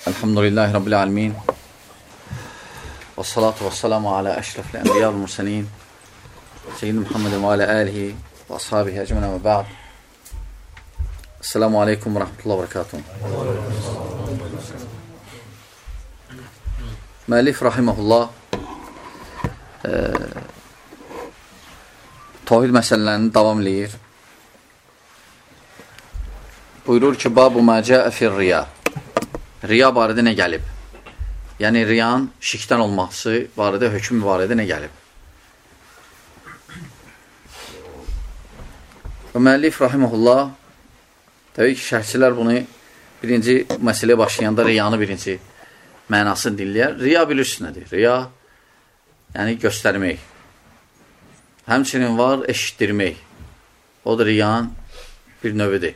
Elhamdülillahi Rabbil alemin. Və salatu və salamu alə əşrəfli ənbiya və mürsəlin. Seyyidin Muhammedin və alə əlihi və ashabihi əcmənə və bə'd. Esselamu aleykum və rəhmətullah və bərəkatuhu. Müəllif rahiməhullah tavhid məsələlərini davam eləyir. Buyurur ki, babu mə cəə fir riya. Riya barədə nə gəlib? Yəni, riyanın şirkdən olması barədə, hökm barədə nə gəlib? Və müəllif rahiməhullah, təbii ki, şərhçilər bunu birinci məsələyə başlayanda riyanı birinci mənasını dinləyər. Riya bilirsiniz nədir? Riya, yəni göstərmək. Həmçinin var, eşitdirmək. O da riyanın bir növüdür.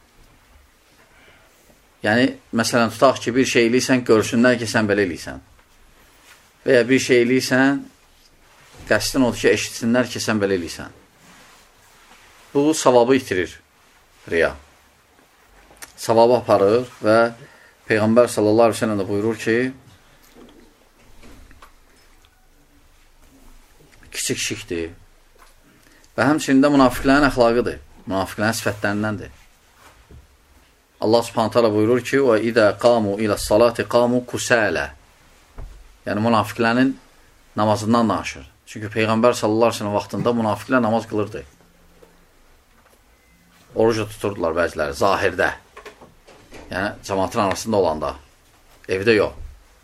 Yəni, məsələn, tutaq ki, bir şey eləyirsən, görsünlər ki, sən belə eləyirsən. Və ya bir şey eləyirsən, qəsdin odur ki, eşitsinlər ki, sən belə eləyirsən. Bu, savabı itirir, riya. Savabı aparır və Peyğəmbər sallallahu aleyhi ve sellem də buyurur ki, kiçik şirkdir və həmçində münafiqlərin əxlaqıdır, münafiqlərin sifətlərindəndir. Allah subhanahu ta'ala buyurur ki, وَإِذَا قَامُوا إِلَى الصَّلَاةِ قَامُوا كُسَالَ. Yəni, münafiqlərin namazından danışır. Çünki Peyğəmbər sallallahu aleyhi ve sellem vaxtında münafiqlər namaz qılırdı. Orucu tuturdular bəziləri, zahirdə. Yəni, cəmatın arasında olanda. Evdə yox.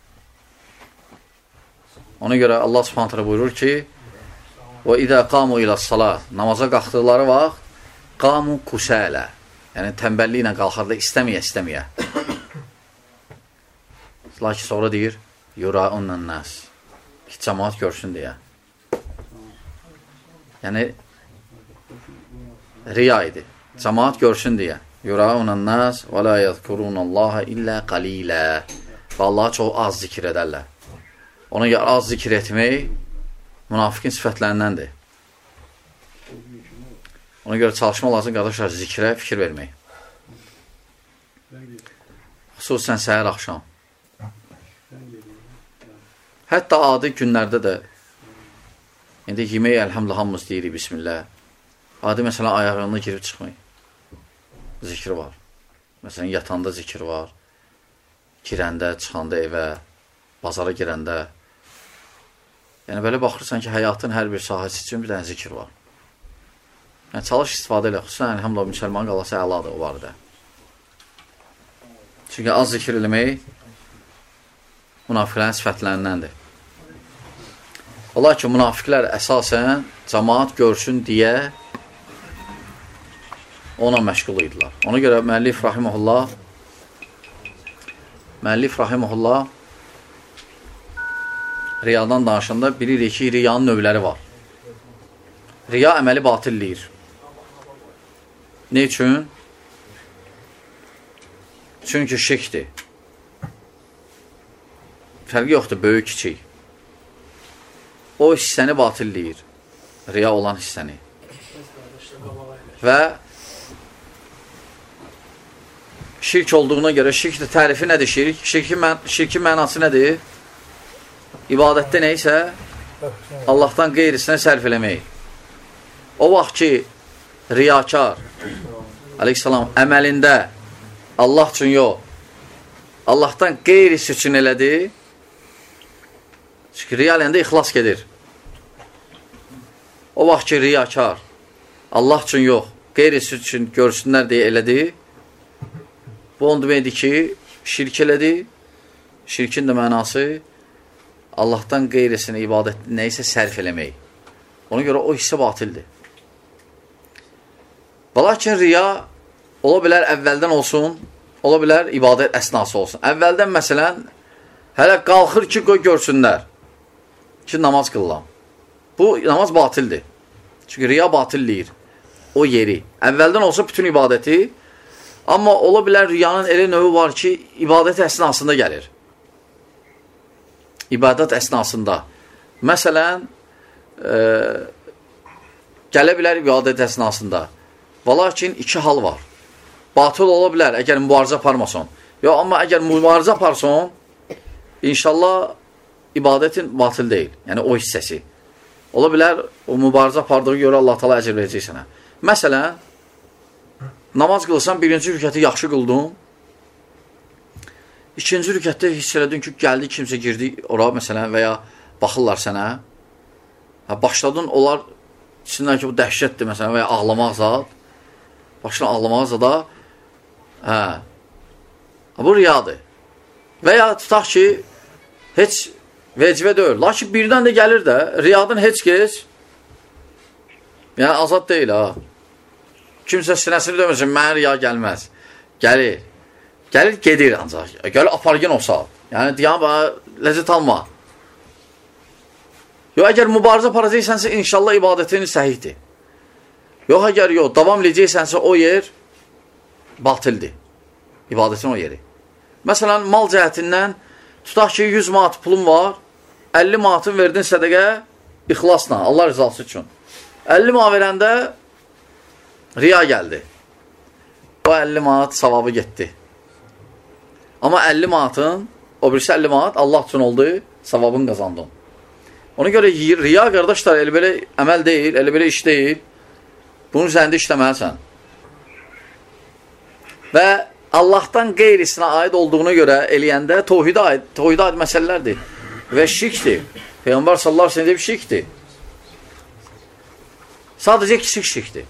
Ona görə Allah subhanahu ta'ala buyurur ki, وَإِذَا قَامُوا إِلَى الصَّلَاةِ. Namaza qalxdıqları vaxt قَامُوا كُسَالَ. Yəni, təmbəlliyi ilə qalxarda istəməyə. Lakin sonra deyir, yura'unnən nəs. Ki, cəmaat görsün deyə. Yəni, riya idi. Cəmaat görsün deyə. Yura'unnən nəs və la yəzkurunallaha illə qalilə. Və Allah'a çox az zikir edərlər. Ona görə az zikir etmək münafiqin sifətlərindəndir. Ona görə çalışma lazım, qardaşlar, zikrə fikir vermək. Xüsusən səhər axşam. Hətta adi günlərdə də, indi yemək əlhamdülillah hamımız deyirik, bismillah. Adi məsələn, ayağına girib çıxmayın. Zikri var. Məsələn, yatanda zikir var. Girəndə, çıxanda evə, bazara girəndə. Yəni, belə baxırsan ki, həyatın hər bir sahəsi üçün bir dənə zikir var. Yəni, çalış istifadə elə, xüsusən əlhamdülillah müsəlman qalası əladır o barədə. Çünki az zikir eləmək münafiqlərin sifətlərindəndir. Ola ki, münafiqlər əsasən cəmaat görsün deyə ona məşğul idilər. Ona görə müəllif rahiməhullah riyadan danışanda bilirik ki, riyanın növləri var. Riya əməli batilləyir. Ne üçün? Çünki şirkdir. Fərqi yoxdur, böyük, kiçik. O hissəni batilləyir. Riya olan hissəni. Və şirk olduğuna görə, şirk tərifi nədir şirk? Şirkin mənası nədir? İbadətdə neysə, Allahdan qeyrisinə sərf eləmək. O vaxt ki, riyakar, aleyhissalam, əməlində Allah üçün yox, Allahdan qeyrisi üçün elədi, çünki riya eləyəndə ixlas gedir. O vaxt ki, riyakar, Allah üçün yox, qeyrisi üçün görsünlər deyə elədi, bu onu deməkdir ki, şirk elədi, şirkin də mənası Allahdan qeyrisini ibadət neysə sərf eləmək. Ona görə o hissə batildir. Lakin riya ola bilər əvvəldən olsun, ola bilər ibadət əsnası olsun. Əvvəldən məsələn, hələ qalxır ki, qoy görsünlər ki, namaz qılıram. Bu, namaz batildir. Çünki riya batilləyir o yeri. Əvvəldən olsa bütün ibadəti, amma ola bilər riyanın elə növü var ki, ibadət əsnasında gəlir. İbadət əsnasında. Məsələn, gələ bilər ibadət əsnasında. Və lakin iki hal var. Batıl ola bilər, əgər mübarizə aparmasın. Yox, amma əgər mübarizə aparsan, inşallah ibadətin batıl deyil. Yəni, o hissəsi. Ola bilər, o mübarizə apardığı görə Allah Taala əcr verəcək sənə. Məsələn, namaz qılsan, birinci rükəti yaxşı qıldın, ikinci rükətdə hiss elədin ki, gəldi, kimsə girdi ora, məsələn, və ya baxırlar sənə. Başladın, onlar içindən ki, bu dəhşətdir, məsələn, və ya ağlamaq zat. Başladın ağlamaq zada, bu riyadır. Və ya tutaq ki, heç vecivə deyil. Lakin birdən də gəlir də, riyadın heç keç, yəni azad deyil, ha. Kimsə sinəsini döməsin, mənə riya gəlməz. Gəlir. Gəlir, gedir ancaq. Gəlir, apargın o saat. Yəni, deyəm, ləzzət alma. Yox, əgər mübarizə aparacaqsənsə, inşallah ibadətin səhihdir. Yox, əgər yox, davam edəcəksənsə, o yer batildir. İbadətin o yeri. Məsələn, mal cəhətindən tutaq ki, 100 manat pulun var, 50 manatın verdin sədəqə ixlasla, Allah rızası üçün. 50 manat verəndə riya gəldi. O 50 manat savabı getdi. Amma 50 manatın, o birisi 50 manat Allah üçün oldu, savabını qazandın. Ona görə riya, qardaşlar, elə belə əməl deyil, elə belə iş deyil. Bunun üzərində işləməlisən. Və Allahdan qeyrisinə aid olduğuna görə eləyəndə tohidə aid məsələlərdir. Və şirkdir. Peyğəmbər sallallahu əleyhi və səlləm şirkdir. Sadəcə kiçik şirkdir.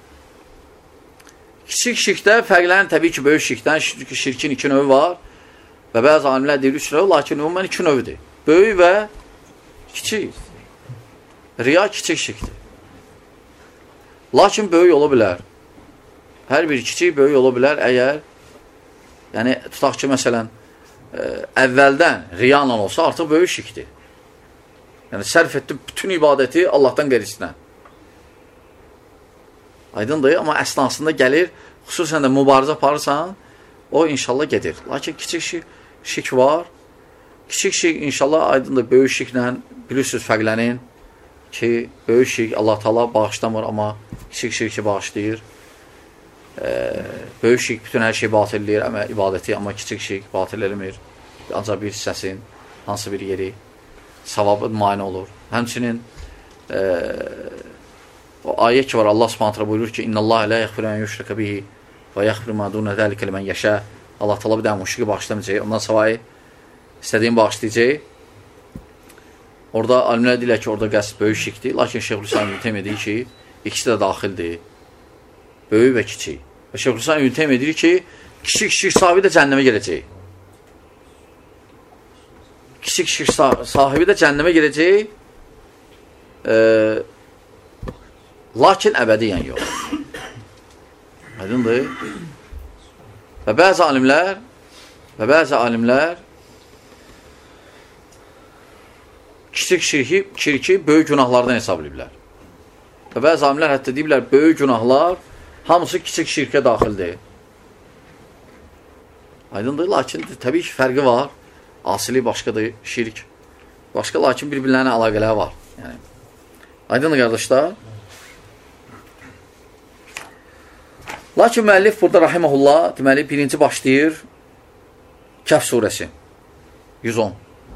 Kiçik şirkdə fərqlənir təbii ki, böyük şirkdən. Şirkin 2 növü var. Və bəzi alimlər deyir 3 növü, lakin ümumən 2 növüdür. Böyük və kiçik. Riya kiçik şirkdir. Lakin böyük ola bilər. Hər bir kiçik böyük ola bilər əgər, yəni tutaq ki, məsələn, əvvəldən riyanla olsa artıq böyük şirkdir. Yəni sərf etdi bütün ibadəti Allahdan qeyrisinə. Aydındır, amma əsnasında gəlir, xüsusən də mübarizə aparırsan, o inşallah gedir. Lakin kiçik şirk var. Kiçik şirk inşallah aydındır, böyük şirklə bilirsiniz fərqlənin ki, böyük şirk Allah Taala bağışlamır, amma kiçik şirki bağışlayır. Böyük şirk bütün hər şey batilləyir, ibadəti, amma kiçik şirk batil eləmir. Ancaq bir hissəsin, hansı bir yeri savabı mane olur. Həmçinin o ayə ki var, Allah Subhanahu buyurur ki, İnnəllaha la yəğfiru en yüşrikə bihi və yəğfiru ma dun zəlikə limen yəşə. Allah Taala bir dənə müşriki bağışlamayacaq, ondan savayı istədiyin bağışlayacaq. Orada alimlər deyirlər ki, orada qəsd böyük şirkdir, lakin Şeyxülislam İbn Teymiyyə deyir ki, ikisi də daxildir. Böyük və kiçik. Və Şeyxülislam İbn Teymiyyə deyir ki, kiçik şirk sahibi də cəhənnəmə gələcək. Kiçik şirk sahibi də cəhənnəmə gələcək. Lakin əbədiyyən yox. Aydındır. Və bəzi alimlər kiçik şirki böyük günahlardan hesab ediblər. Və bəzi alimlər hətta deyiblər, böyük günahlar hamısı kiçik şirkə daxildir. Aydındır, lakin təbii ki, fərqi var. Asili başqadır, şirk. Başqa, lakin bir-birlərinə əlaqələri var. Yəni, aydındır, qardaşlar. Lakin müəllif burada, rahiməhullah, deməli, birinci başlayır Kəhf surəsi. 110.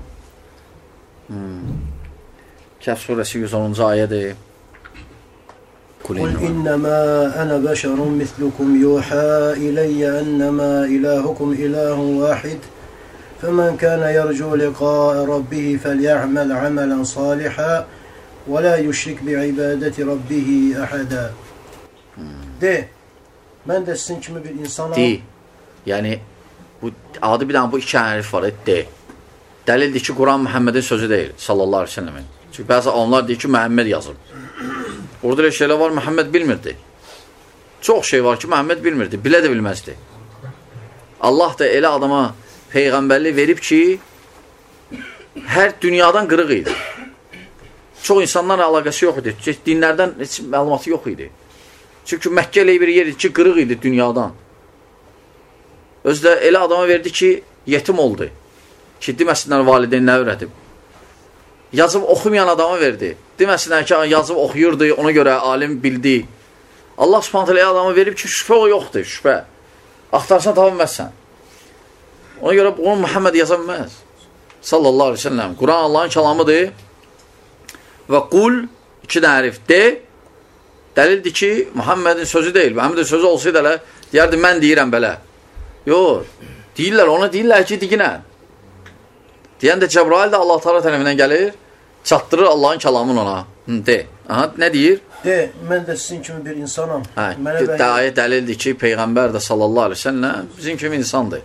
Kəhf surəsi 110-cu ayədir. قل إنما أنا بشر مثلكم يوحى إلي أنما إلهكم إله واحد فمن كان يرجو لقاء ربه فليعمل عملا صالحا ولا يشرك بعبادة ربه أحدا. De, mən də sizin kimi bir insanam. De, yəni bu adı bir dənə bu iki hərf var, de. Dəlildir ki, Quran Məhəmmədin sözü deyil, sallallahu aleyhi ve sellemin. Çünki bəzi adamlar deyir ki, Məhəmməd yazıb. Orada elə şeylər var, Məhəmməd bilmirdi. Çox şey var ki, Məhəmməd bilmirdi, bilə də bilməzdi. Allah da elə adama peyğəmbərlik verib ki, hər dünyadan qırıq idi. Çox insanlarla əlaqəsi yox idi, dinlərdən heç məlumatı yox idi. Çünki Məkkə elə bir yer idi ki, qırıq idi dünyadan. Özdə elə adama verdi ki, yetim oldu. Ki, deməsinlər valideynlər öyrədib. Yazıb oxumayan adama verdi. Deməsinlər ki, yazıb oxuyurdu, ona görə alim bildi. Allah subhanət hələ adama verib ki, şübhə o yoxdur, şübhə. Axtarsan, tapa bilməzsən. Ona görə onu Muhammed yaza bilməz. Sallallahu aleyhi ve sellem. Quran Allahın kəlamıdır. Və qul, 2 dənə hərif, de, dəlildir ki, Muhammedin sözü deyil. Muhammedin sözü olsaydı elə, deyərdi, mən deyirəm belə. Yox, deyirlər, ona deyirlər ki, diginən. Deyən də Cəbrail də Allah Teala tərəfindən gəlir, çatdırır Allahın kəlamını ona. De. Aha, nə deyir? De, mən də sizin kimi bir insanam. Ayət dəlildir ki, Peyğəmbər də sallallahu aleyhi ve sellem bizim kimi insandır.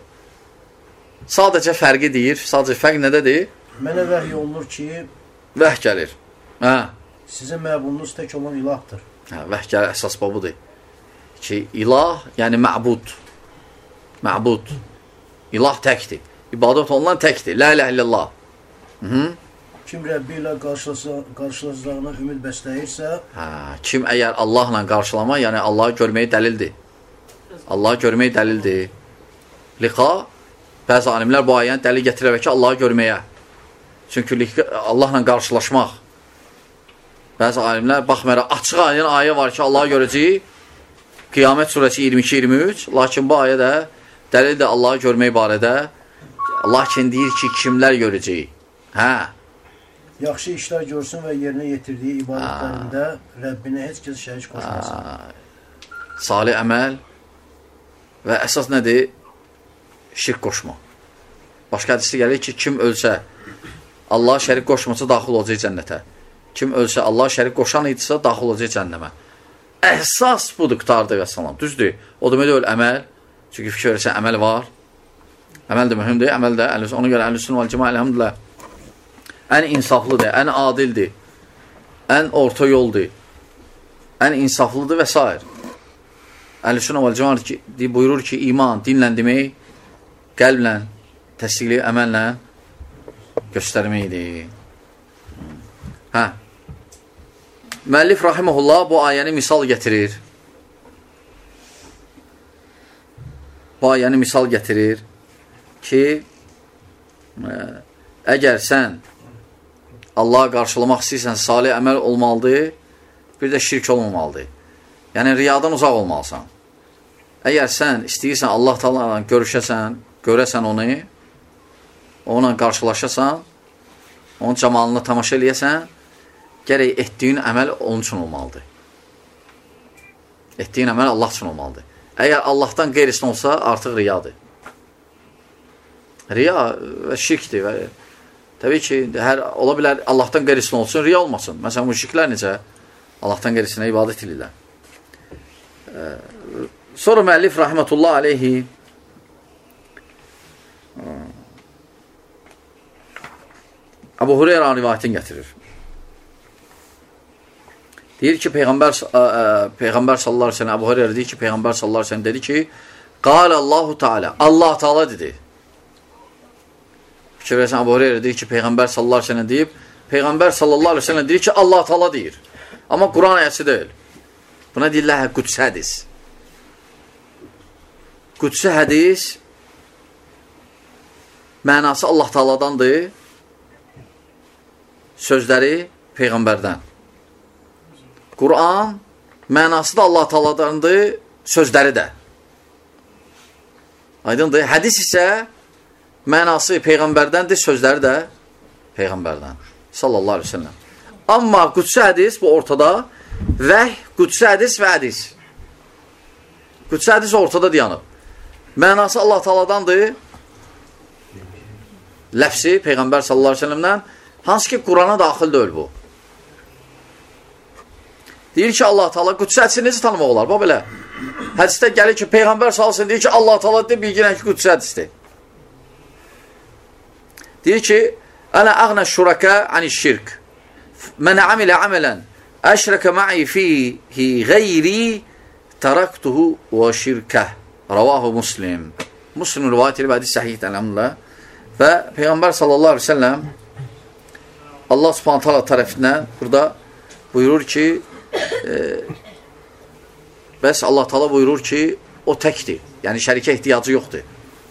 Sadəcə fərqi deyir. Sadəcə fərq nədədir? Mənə vəhy olunur ki, vəhy gəlir. Hə. Sizin məbudunuz tək olan ilahdır. Hə, vəhy gəlir, əsas babudur. Ki, ilah, yəni məbud. Məbud. İlah təkdir. İbadət olunan təkdir. La ilahe illallah. Kim Rəbbi ilə qarşılaşacağına ümid bəsləyirsə, kim əgər Allahla qarşılama, yəni Allahı görməyi dəlildir. Allahı görməyi dəlildir. Liqa, bəzi alimlər bu ayəni dəlil gətirər ki, Allahı görməyə. Çünki Allahla qarşılaşmaq. Bəzi alimlər baxmayaraq, açıq ayə var ki, Allahı görəcəyik. Qiyamət surəsi 22-23. Lakin bu ayə də dəlildir Allahı görmək barədə. Lakin deyir ki, kimlər görəcəyik? Hə. Yaxşı işlər görsün və yerinə yetirdiyi ibadətlərində Rəbbinə heç kəs şərik qoşmasın. Salih əməl və əsas nədir? Şirk qoşma. Başqa hədisdə gəlir ki, kim ölsə, Allah şərik qoşmasa daxil olacaq cənnətə. Kim ölsə, Allah şərik qoşan idisə, daxil olacaq cənnəmə. Əsas budur, qutardır və salam. Düzdür. O demək deyil, əməl. Çünki fikir verirsən, əməl var. Əməl də mühümdür, əməl də. Ona görə Əhlüsünnə vəl Cəmaə elhamdülillah ən insaflıdır, ən adildir, ən orta yoldur, ən insaflıdır və s. Əhlüsünnə vəl Cəmaə buyurur ki, iman dinlə demək, qəlblə, təsdiqli əməllə göstərməkdir. Hə. Müəllif rahiməhullah bu ayəni misal gətirir. Bu ayəni misal gətirir ki, əgər sən Allah'a qarşılamaq istəyirsən, salih əməl olmalıdır, bir də şirk olmamalıdır. Yəni, riyadan uzaq olmalısan. Əgər sən istəyirsən Allah Taala'yla görüşəsən, görəsən onu, onunla qarşılaşasan, onun camalına tamaşa eləyəsən, gərək etdiyin əməl onun üçün olmalıdır. Etdiyin əməl Allah üçün olmalıdır. Əgər Allahdan qeyrisin olsa, artıq riyadır. Riya və şirkdir və təbii ki, ola bilər Allahdan qeyrisin olsun, riya olmasın. Məsələn, müşriklər necə Allahdan qeyrisinə ibadət edirlər. Sonra müəllif rahmetullah aleyhi Əbu Hureyra rivayətini gətirir. Deyir ki, Peyğəmbər sallallahu aleyhi ve sellem, Əbu Hureyra deyir ki, Peyğəmbər sallallahu aleyhi ve sellem dedi ki, Qâle Allahu Teala, Allah Teala dedi. Fikir versən, Əbu Hureyra deyir ki, Peyğəmbər sallallahu aleyhi ve sellem deyib, Peyğəmbər sallallahu aleyhi ve sellem deyir ki, Allah Teala deyir. Amma Quran ayəsi deyil. Buna deyirlər Qudsi hədis. Qudsi hədis mənası Allah Teala'dandır, sözləri Peyğəmbərdən. Quran mənası da Allah Teala'dandır, sözləri də. Aydındır. Hədis isə mənası Peyğəmbərdəndir, sözləri də Peyğəmbərdən. Sallallahu aleyhi ve sellem. Amma Qudsi hədis bu ortada. Vəh, Qudsi hədis və hədis. Qudsi hədis ortada dayanıb. Mənası Allah Teala'dandır. Ləfsi Peyğəmbər sallallahu aleyhi ve sellemdən. Hansı ki Qurana daxil deyil bu. Deyir ki Allah Teala Qudsi hədisi necə tanımaq olar? Bax belə. Hədisdə gəlir ki Peyğəmbər sallallahu aleyhi ve sellem deyir ki Allah Teala deyir, bilginən ki Qudsi hədisdir. Deyir ki Ənə əğnə şurəkə anişşirk. Mənə amilə amələn əşrəkə ma'i fihi qeyri təraktuhu və şirkəh. Ravahu Muslim. Muslim rivayət edib hədis səhihdir elhamdülillah. Və Peyğəmbər sallallahu aleyhi ve sellem Allah subhanahu taala tərəfindən burada buyurur ki bəs Allah taala buyurur ki o təkdir. Yəni şərikə ehtiyacı yoxdur.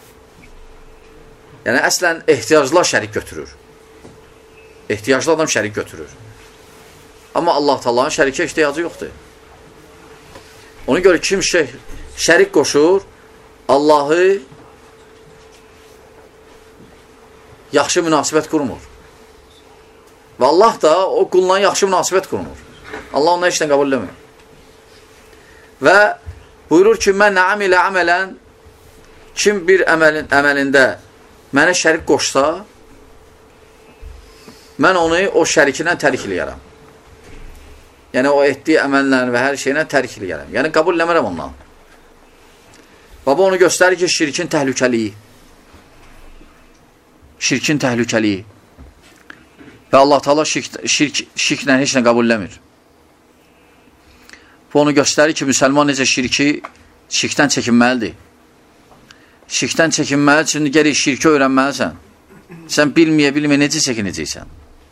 Yəni əslən ehtiyaclar şərik götürür. Ehtiyaclı adam şərik götürür. Amma Allah Taala'nın şərikə ehtiyacı yoxdur. Ona görə kim şərik qoşur, Allahı yaxşı münasibət qurmur. Və Allah da o qulunla yaxşı münasibət qurmur. Allah ondan heç nə qəbul eləmir. Və buyurur ki, mən amilə əmələn, kim bir əməlində mənə şərik qoşsa, mən onu o şərikindən tərik eləyərəm. Yəni, o etdiyi əməllə və hər şeylə tərik eləyərəm. Yəni, qəbul eləmərəm ondan. Baba onu göstərir ki, şirkin təhlükəliyi. Şirkin təhlükəliyi. Və Allah Teala şirklə heç nə qəbul eləmir. Bu onu göstərir ki, müsəlman necə şirkdən çəkinməlidir. Şirkdən çəkinməli üçün gərək şirki öyrənməlisən. Sən bilməyə necə çəkinəcəksən.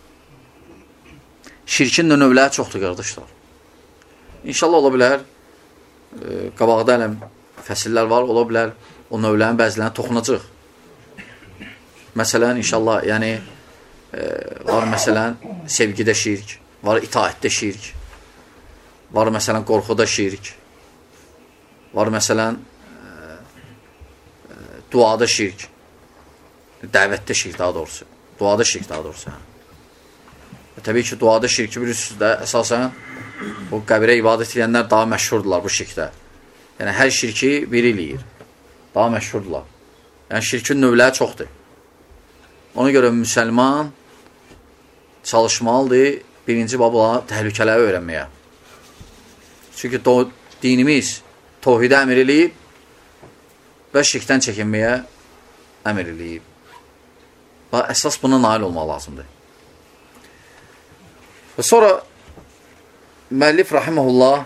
Şirkin də növləri çoxdur, qardaşlar. İnşallah ola bilər, qabaqda ələm fəsillər var, ola bilər, o növlərin bəzilərini toxunacaq. Məsələn, inşallah, yəni, var məsələn, sevgidə şirk, var itaətdə şirk, var məsələn, qorxuda şirk, var məsələn, duada şirk, dəvətdə şirk daha doğrusu, duada şirk daha doğrusu. Təbii ki, duada şirki bilirsiniz də, əsasən, o qəbirə ibadət edənlər daha məşhurdurlar bu şirkdə. Yəni, hər şirki biri eləyir, daha məşhurdurlar. Yəni, şirkin növləri çoxdur. Ona görə müsəlman çalışmalıdır birinci babla təhlükələri öyrənməyə. Çünki dinimiz tohidə əmr eləyib və şirkdən çəkinməyə əmr eləyib. Və əsas buna nail olmaq lazımdır. Və sonra müəllif rahiməhullah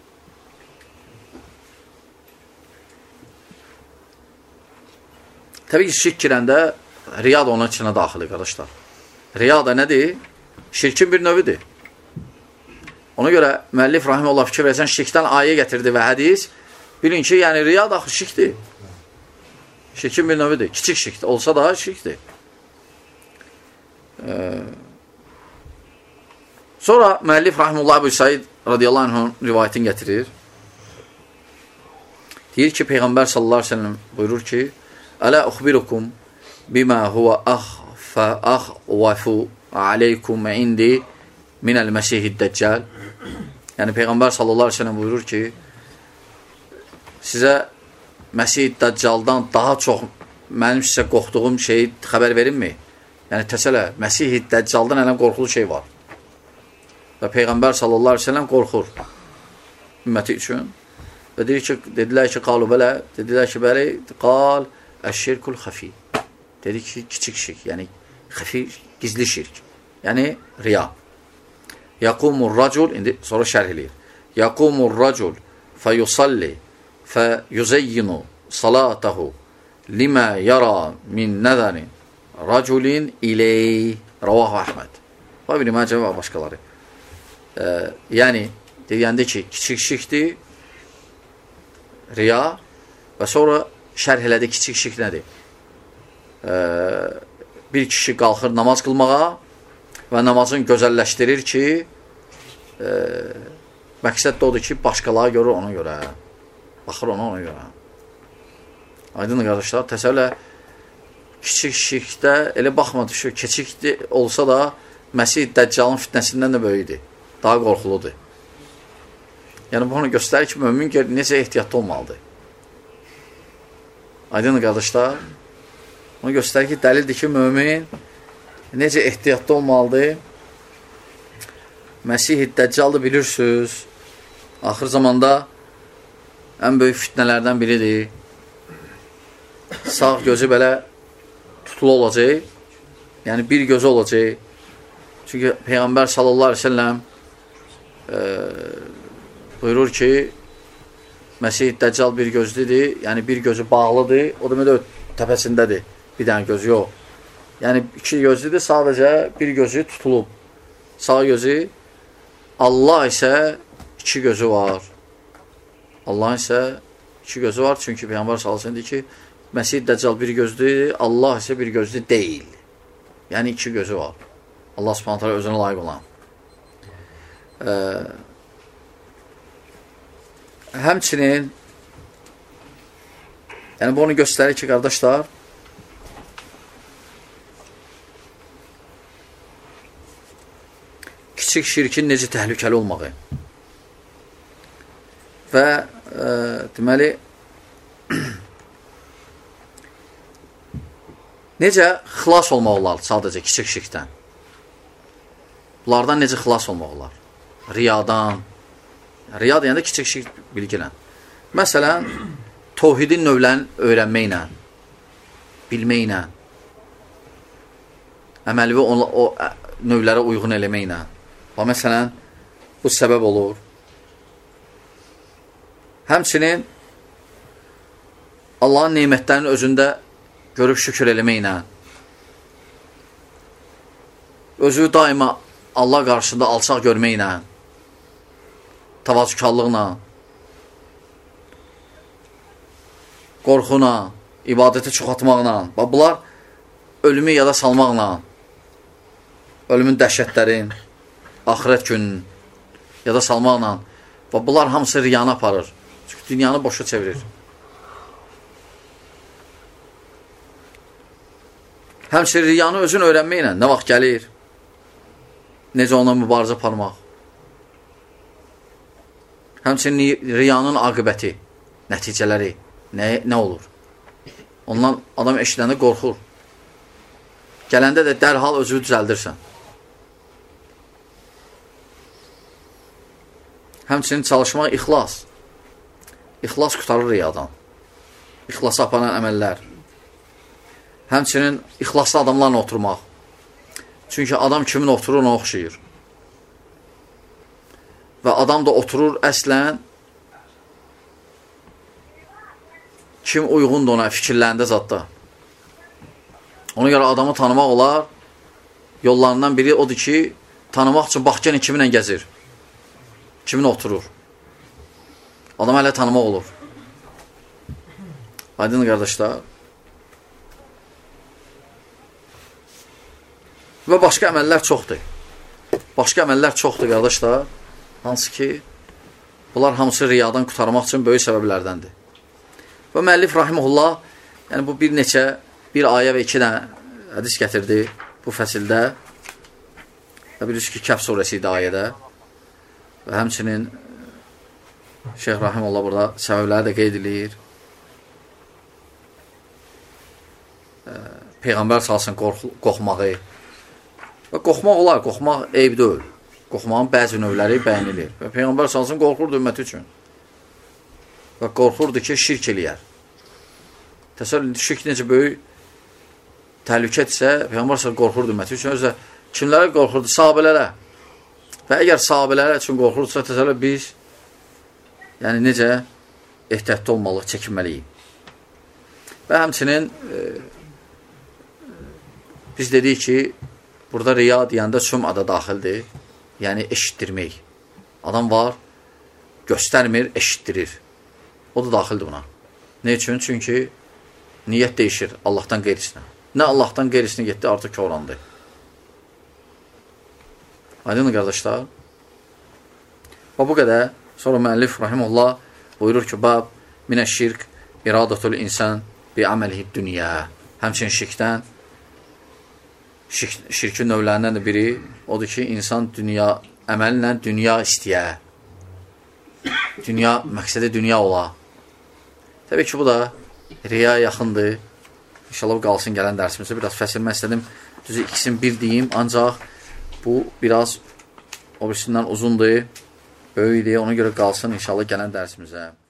təbii ki, şirk girəndə riya da onun içinə daxildir, qardaşlar. Riya da nədir? Şirkin bir növüdür. Ona görə müəllif rahiməhullah fikir versən, şirkdən ayə gətirdi və hədis, bilin ki, yəni riya da şirkdir. Şirkin bir növüdür. Kiçik şirkdir. Olsa da şirkdir. Sonra müəllif rahiməhullah Əbu Said radiyallahu anh'ın rivayətini gətirir. Deyir ki, Peyğəmbər sallallahu aleyhi ve sellem buyurur ki, Ələ uxbirukum bimə huvə əxvafu aleykum indi minəl məsihid dəccal. Yəni, Peyğəmbər sallallahu aleyhi ve sellem buyurur ki, sizə Məsih Dəccaldan daha çox mənim sizə qorxduğum şeyi xəbər verinmi? Yəni, təsələ, Məsih Dəccaldan ələm qorxulu şey var. Və Peyğəmbər sallallahu aleyhi ve sellem qorxur ümməti üçün. Və dedilər ki, qalu bələ, dedilər ki, bəli, qal əşşirkul xəfi. Dedi ki, kiçik şirk, yəni xəfi, gizli şirk. Yəni, riya. Yaqumur racul, indi sonra şərh eləyir. Yaqumur racul fəyusalli fəyuzeyyinu salatahu limə yara min nəzərin raculin iley ravahu Əhməd. Və bir iməcə və başqaları. Yəni, deyəndə ki, kiçik şirkdir, riya və sonra şərh elədi kiçik şirk nədir? Bir kişi qalxır namaz qılmağa və namazını gözəlləşdirir ki, məqsəd də odur ki, başqaları görür ona görə. Baxır ona görə. Aydın qardaşlar, təsəvvülə kiçik şirkdə elə baxmadı ki, kiçik olsa da Məsih Dəccalın fitnəsindən də böyüdür. Daha qorxuludur. Yəni, bu onu göstərir ki, mömin necə ehtiyatlı olmalıdır. Aydın qardaşlar, onu göstərir ki, dəlildir ki, mömin necə ehtiyatlı olmalıdır. Məsih Dəccaldır, bilirsiniz, axır zamanda ən böyük fitnələrdən biridir. Sağ gözü belə tutulu olacaq, yəni bir gözü olacaq. Çünki Peyğəmbər sallallahu aleyhi ve sellem buyurur ki, Məsih Dəccal bir gözlüdür, yəni bir gözü bağlıdır, o da təpəsindədir, bir dənə gözü yox. Yəni iki gözlüdür, sadəcə bir gözü tutulub. Sağ gözü, Allah isə iki gözü var. Allah isə iki gözü var, çünki Peyğəmbər sallallahu aleyhi ve sellem deyir ki, Məsih Dəccal bir gözlüdür, Allah isə bir gözlü deyil. Yəni iki gözü var. Allah subhanət hələ özünə layiq olan. Həmçinin yəni bu onu göstərir ki, qardaşlar, kiçik şirkin necə təhlükəli olmağı və deməli necə xilas olmaq olar sadəcə kiçik şirkdən. Bunlardan necə xilas olmaq olar? Riyadan. Riya deyəndə kiçik şirk bilgilən. Məsələn, tövhidin növlərini öyrənməklə, bilməklə, əməli o növlərə uyğun eləməklə. Və məsələn, bu səbəb olur. Həmçinin Allahın neymətlərinin özündə görüb şükür eləməklə, özü daima Allah qarşısında alçaq görməklə, tavazükarlıqla, qorxuna, ibadəti çoxaltmaqla, bunlar ölümü yada salmaqla, ölümün dəhşətlərin, axirət günün yada salmaqla və bunlar hamısı riyanı aparır. Çünki dünyanı boşa çevirir. Həmçinin riyanı özün öyrənməklə nə vaxt gəlir, necə ona mübarizə aparmaq. Həmçinin riyanın aqibəti, nəticələri nə olur? Ondan adam eşidəndə qorxur. Gələndə də dərhal özünü düzəldirsən. Həmçinin çalışmaq ixlas. İxlas qutarır riyadan. İxlasa aparan əməllər. Həmçinin ixlaslı adamlarla oturmaq. Çünki adam kimin oturur, ona oxşayır. Və adam da oturur əslən kim uyğundur ona fikirlərində zadda. Ona görə adamı tanımaq olar. Yollarından biri odur ki, tanımaq üçün bax gəlin kiminlə gəzir. Kimin oturur. Adam hələ tanımaq olur. Aydın qardaşlar. Və başqa əməllər çoxdur. Başqa əməllər çoxdur, qardaşlar. Hansı ki, bunlar hamısı riyadan qurtarmaq üçün böyük səbəblərdəndir. Və müəllif rahimehullah, yəni bu bir ayə və 2 dənə hədis gətirdi bu fəsildə. Və bilirsiniz ki, Kəhf surəsi idi ayədə. Və həmçinin Şeyx rahimehullah burada səbəbləri də qeyd edir. Peyğəmbər salsın qorxmağı. Və qorxmaq olar, qorxmaq eyb deyil. Qorxmağın bəzi növləri bəyənilir. Və Peyğəmbər salsın qorxurdu ümməti üçün. Və qorxurdu ki, şirk eləyər. Təsəvvür şirk necə böyük təhlükədirsə, Peyğəmbər salsın qorxurdu ümməti üçün. Özlə kimlərə qorxurdu? Sahabələrə. Və əgər sahabələrə üçün qorxurdursa, təsəvvür biz yəni necə ehtiyatlı olmalıyıq, çəkinməliyik. Və həmçinin biz dedik ki, burada riya deyəndə süm'a da daxildir. Yəni eşitdirmək. Adam var, göstərmir, eşitdirir. O da daxildir buna. Ne üçün? Çünki niyyət dəyişir Allahdan qeyrisinə. Nə Allahdan qeyrisinə getdi, artıq körandı. Aydın qardaşlar. Və bu qədər. Sonra müəllif rahimehullah buyurur ki, bab minəşşirk iradatul insan bi əməlihi dünya. Həmçinin şirkdən şirkin növlərindən də biri odur ki, insan əməllə dünya istəyə. Dünya, məqsədi dünya ola. Təbii ki, bu da riya yaxındır. İnşallah qalsın gələn dərsimizdə. Biraz fəsilmə istədim. Düzü ikisini bir deyim, ancaq bu biraz o birisindən uzundur, böyükdir. Ona görə qalsın inşallah gələn dərsimizə.